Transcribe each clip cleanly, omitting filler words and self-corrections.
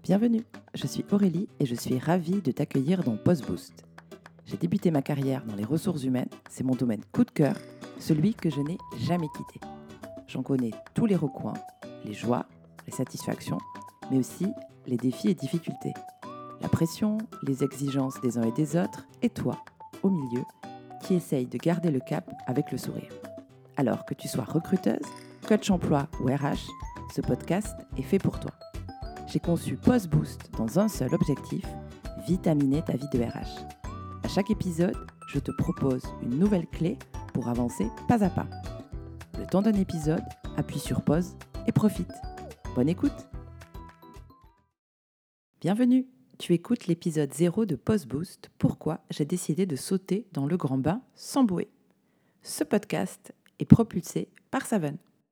Bienvenue, je suis Aurélie et je suis ravie de t'accueillir dans PostBoost. J'ai débuté ma carrière dans les ressources humaines, c'est mon domaine coup de cœur, celui que je n'ai jamais quitté. J'en connais tous les recoins, les joies, les satisfactions, mais aussi les défis et difficultés. La pression, les exigences des uns et des autres, et toi, au milieu, qui essaye de garder le cap avec le sourire. Alors que tu sois recruteuse, coach emploi ou RH, ce podcast est fait pour toi. J'ai conçu PostBoost dans un seul objectif, vitaminer ta vie de RH. À chaque épisode, je te propose une nouvelle clé pour avancer pas à pas. Le temps d'un épisode, appuie sur pause et profite. Bonne écoute! Bienvenue! Tu écoutes l'épisode 0 de PostBoost, pourquoi j'ai décidé de sauter dans le grand bain sans bouée. Ce podcast est propulsé par Savon.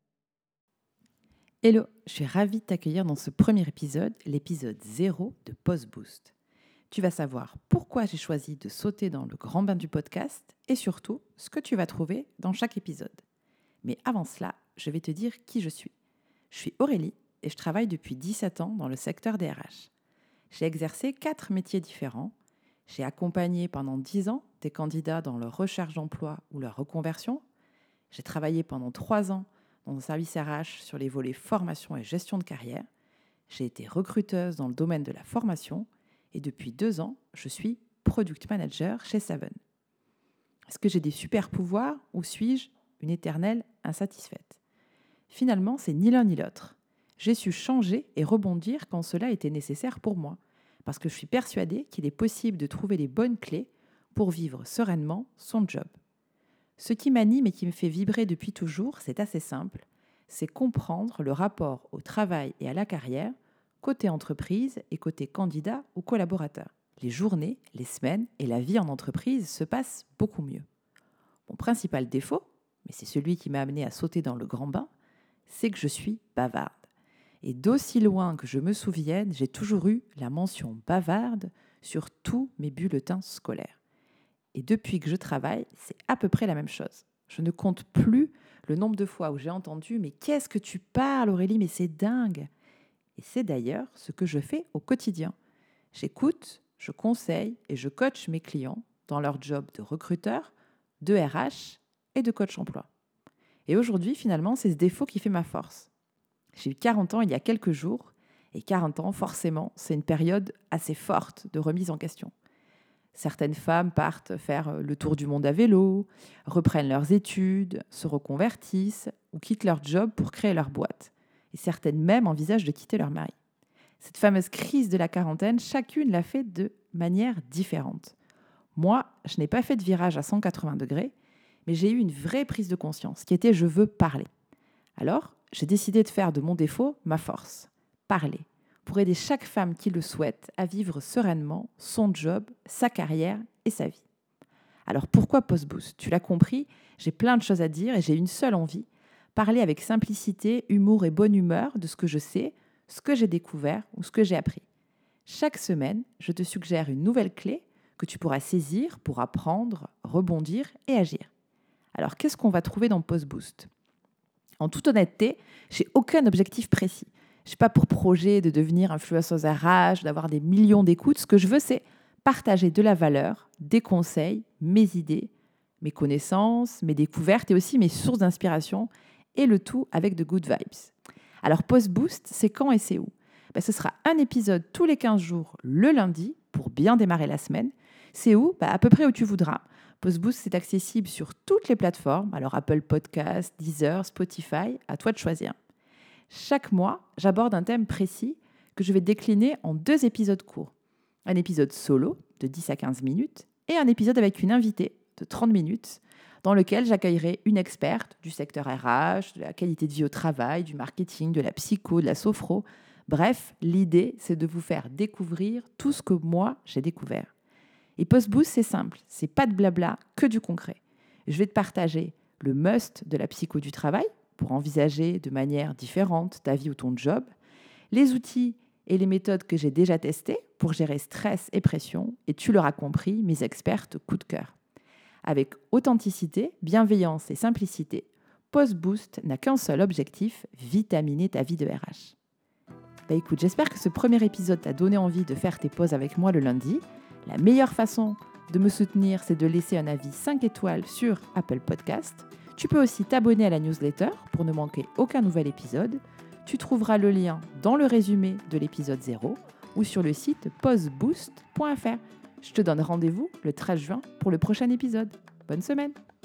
Hello, je suis ravie de t'accueillir dans ce premier épisode, l'épisode 0 de PostBoost. Tu vas savoir pourquoi j'ai choisi de sauter dans le grand bain du podcast et surtout ce que tu vas trouver dans chaque épisode. Mais avant cela, je vais te dire qui je suis. Je suis Aurélie et je travaille depuis 17 ans dans le secteur des RH. J'ai exercé 4 métiers différents. J'ai accompagné pendant 10 ans des candidats dans leur recherche d'emploi ou leur reconversion. J'ai travaillé pendant 3 ans dans un service RH sur les volets formation et gestion de carrière. J'ai été recruteuse dans le domaine de la formation et depuis 2 ans, je suis product manager chez Savon. Est-ce que j'ai des super pouvoirs ou suis-je une éternelle insatisfaite ? Finalement, c'est ni l'un ni l'autre. J'ai su changer et rebondir quand cela était nécessaire pour moi, parce que je suis persuadée qu'il est possible de trouver les bonnes clés pour vivre sereinement son job. Ce qui m'anime et qui me fait vibrer depuis toujours, c'est assez simple, c'est comprendre le rapport au travail et à la carrière, côté entreprise et côté candidat ou collaborateur. Les journées, les semaines et la vie en entreprise se passent beaucoup mieux. Mon principal défaut, mais c'est celui qui m'a amené à sauter dans le grand bain, c'est que je suis bavarde. Et d'aussi loin que je me souvienne, j'ai toujours eu la mention bavarde sur tous mes bulletins scolaires. Et depuis que je travaille, c'est à peu près la même chose. Je ne compte plus le nombre de fois où j'ai entendu « Mais qu'est-ce que tu parles, Aurélie, mais c'est dingue !» Et c'est d'ailleurs ce que je fais au quotidien. J'écoute, je conseille et je coach mes clients dans leur job de recruteur, de RH et de coach emploi. Et aujourd'hui, finalement, c'est ce défaut qui fait ma force. J'ai eu 40 ans il y a quelques jours, et 40 ans, forcément, c'est une période assez forte de remise en question. Certaines femmes partent faire le tour du monde à vélo, reprennent leurs études, se reconvertissent ou quittent leur job pour créer leur boîte. Et certaines même envisagent de quitter leur mari. Cette fameuse crise de la quarantaine, chacune l'a fait de manière différente. Moi, je n'ai pas fait de virage à 180 degrés, mais j'ai eu une vraie prise de conscience qui était « je veux parler ». Alors, j'ai décidé de faire de mon défaut ma force, parler, pour aider chaque femme qui le souhaite à vivre sereinement son job, sa carrière et sa vie. Alors pourquoi PostBoost ? Tu l'as compris, j'ai plein de choses à dire et j'ai une seule envie, parler avec simplicité, humour et bonne humeur de ce que je sais, ce que j'ai découvert ou ce que j'ai appris. Chaque semaine, je te suggère une nouvelle clé que tu pourras saisir pour apprendre, rebondir et agir. Alors qu'est-ce qu'on va trouver dans PostBoost ? En toute honnêteté, j'ai aucun objectif précis. Je n'ai pas pour projet de devenir influenceuse RH, d'avoir des millions d'écoutes. Ce que je veux, c'est partager de la valeur, des conseils, mes idées, mes connaissances, mes découvertes et aussi mes sources d'inspiration, et le tout avec de good vibes. Alors, PostBoost, c'est quand et c'est où ? Ce sera un épisode tous les 15 jours le lundi pour bien démarrer la semaine. C'est où ? À peu près où tu voudras. PostBoost, c'est accessible sur toutes les plateformes, alors Apple Podcasts, Deezer, Spotify, à toi de choisir. Chaque mois, j'aborde un thème précis que je vais décliner en 2 épisodes courts. Un épisode solo de 10 à 15 minutes et un épisode avec une invitée de 30 minutes dans lequel j'accueillerai une experte du secteur RH, de la qualité de vie au travail, du marketing, de la psycho, de la sophro. Bref, l'idée, c'est de vous faire découvrir tout ce que moi, j'ai découvert. Et PostBoost, c'est simple, c'est pas de blabla, que du concret. Je vais te partager le must de la psycho du travail pour envisager de manière différente ta vie ou ton job, les outils et les méthodes que j'ai déjà testées pour gérer stress et pression, et tu l'auras compris, mes expertes coup de cœur. Avec authenticité, bienveillance et simplicité, PostBoost n'a qu'un seul objectif, vitaminer ta vie de RH. Écoute, j'espère que ce premier épisode t'a donné envie de faire tes pauses avec moi le lundi. La meilleure façon de me soutenir, c'est de laisser un avis 5 étoiles sur Apple Podcast. Tu peux aussi t'abonner à la newsletter pour ne manquer aucun nouvel épisode. Tu trouveras le lien dans le résumé de l'épisode 0 ou sur le site pauseboost.fr. Je te donne rendez-vous le 13 juin pour le prochain épisode. Bonne semaine!